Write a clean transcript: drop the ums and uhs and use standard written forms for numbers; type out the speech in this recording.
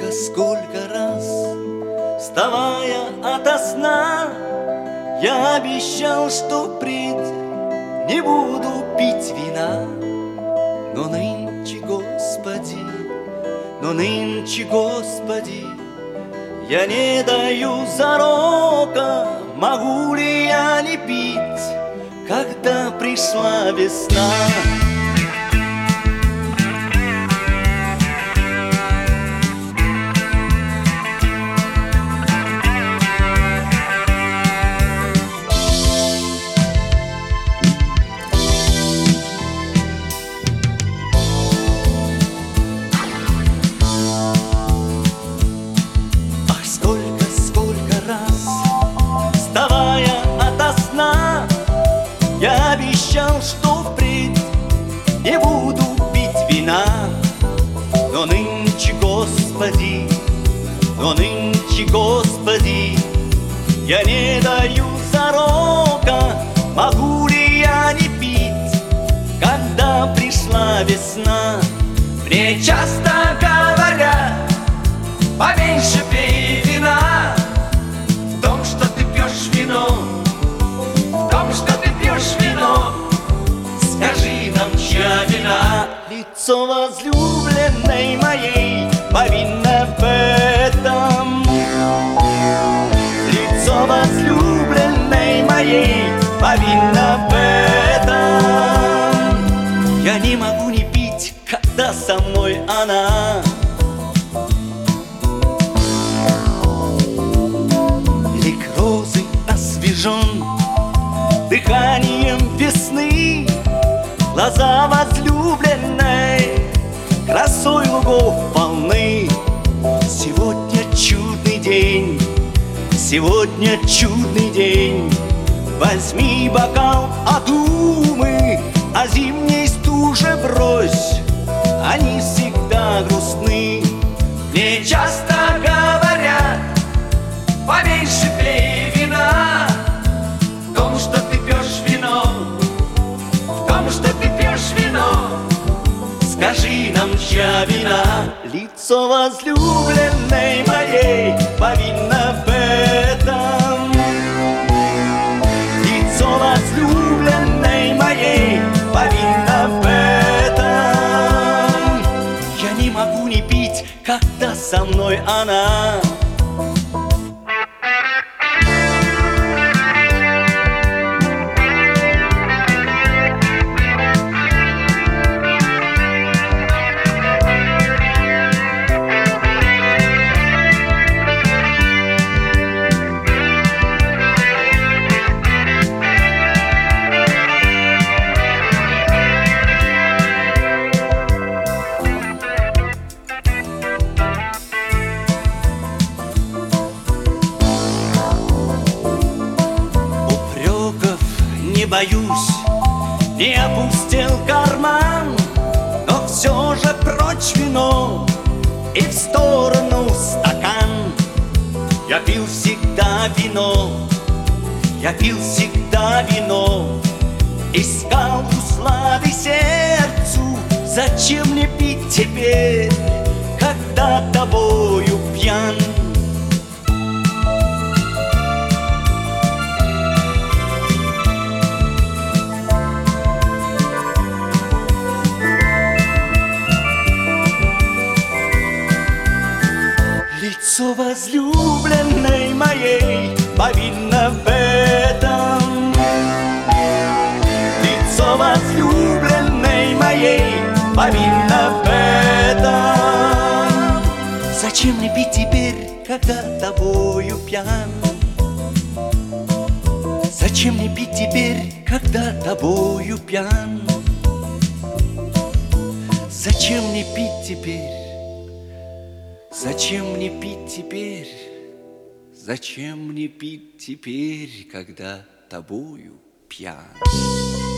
сколько раз, вставая ото сна, я обещал, что впредь не буду пить вина. Но нынче, Господи, я не даю зарока, могу ли я не пить, когда пришла весна. Я обещал, что впредь не буду пить вина. Но нынче, Господи, я не даю зарока, могу ли я не пить, когда пришла весна. Мне часто говорят: поменьше пей вина. В том, что ты пьешь вино, скажи нам, чья вина? Лицо возлюбленной моей повинно в этом. Лицо возлюбленной моей повинно в этом. Я не могу не пить, когда со мной она. Лик розы освежен дыханием весны, глаза возлюбленной красой лугов полны. Сегодня чудный день, сегодня чудный день. Возьми бокал от умы, а зимней стуже брось, они всегда грустны. Мне часто говорят: поменьше пей вина. В том, что ты пьешь вино, скажи нам, чья вина? Лицо возлюбленной моей повинно в этом. Лицо возлюбленной моей повинно в этом. Я не могу не пить, когда со мной она. Не боюсь, не опустил карман, но все же прочь вино и в сторону стакан. Я пил всегда вино, я пил всегда вино, искал услады сердцу. Зачем мне пить теперь, когда тобою пьян? Лицо возлюбленной моей повинно в этом. Лицо возлюбленной моей повинно в этом. Зачем мне пить теперь, когда тобою пьян? Зачем мне пить теперь, когда тобою пьян? Зачем мне пить теперь? Зачем мне пить теперь? Зачем мне пить теперь, когда тобою пьян?